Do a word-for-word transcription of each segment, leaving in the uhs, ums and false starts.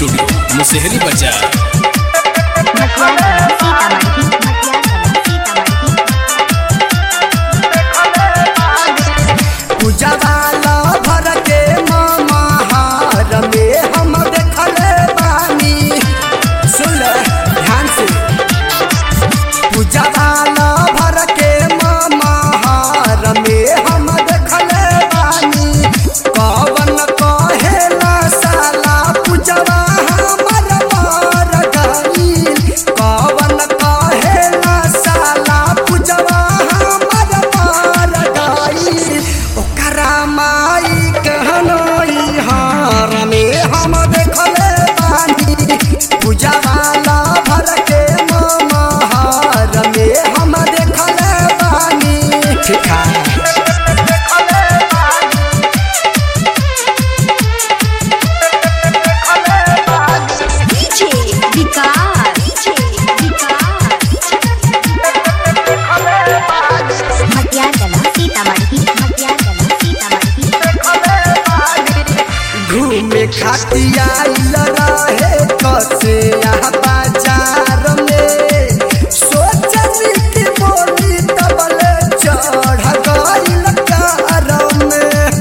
Studio Musehri बाजार। घूमे खातिया रहे कसे बाजार में सोचनी की बोली तबले चढ़ गइल कार में।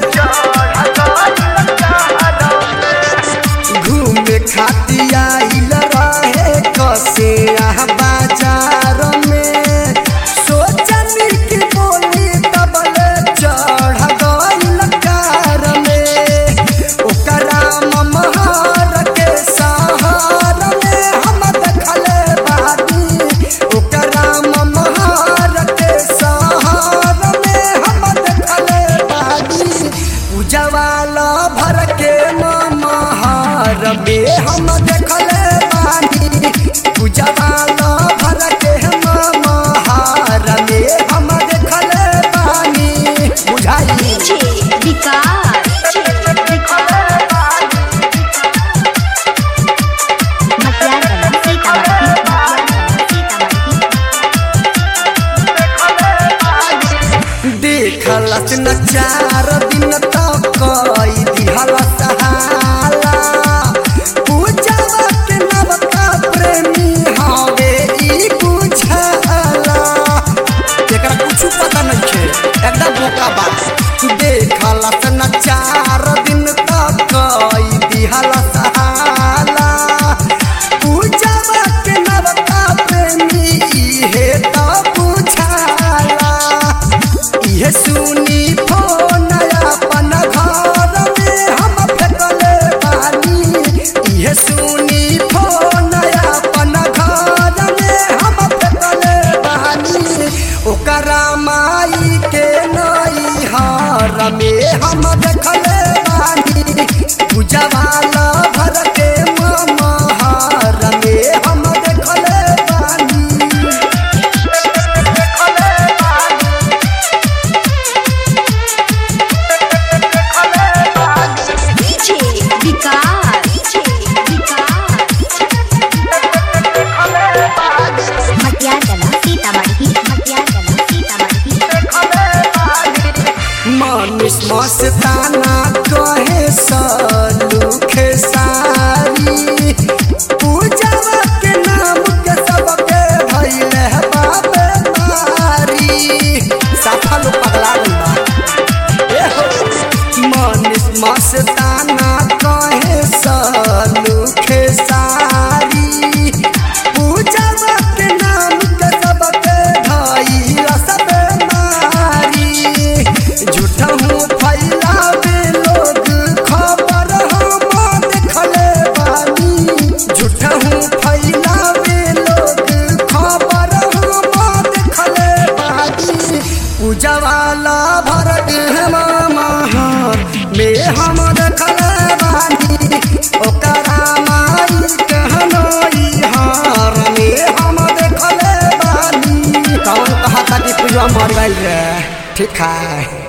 घूमे खातिया रहे कसे बाजार में सोचनी की बोली तबले चढ़ गइल कार में। हम देखले बानी पूजवाला भर के महार में हम देखले बानी बुझाई देखलस न चार दिन तक कई दिहल सहाला पूजवा के नवका प्रेमी हवे ई बुझला एकरा कुछ पता नहीं छे एकदम बोका बात। देखलस न चार दिन तक कई दिहल सहाला पूजवा के नवका प्रेमी इहे त बुझला। इहे सुनी फोन अपन घर में हम फेंकले बानी। इहे सुनी फोन अपन घर में हम फेंकले बानी। ओकरा माई के नैहर में हम देखले बानी पूजवाला भर के महर में हम देखले बानी। मनीष मस्ताना कहे सलूखे सारी पूजवा के नाम के सबके भइले बाबे मारी सफल पगला गइल बा। मनीष मस्ताना कहे सलूखे सारी पूजवा के नाम के सबके भइल सबे मारी। झूठा हूँ फैलावे लोग खबर हम देखले बानी। झूठा हूँ फैलावे लोग खबर हम देखले बानी। पूजवाला भर महर में हम देखले बानी। ओकरा माई के नैहर में हम देखले बानी। कौन कहा था कि पूजा मर गइल रे ठीक है।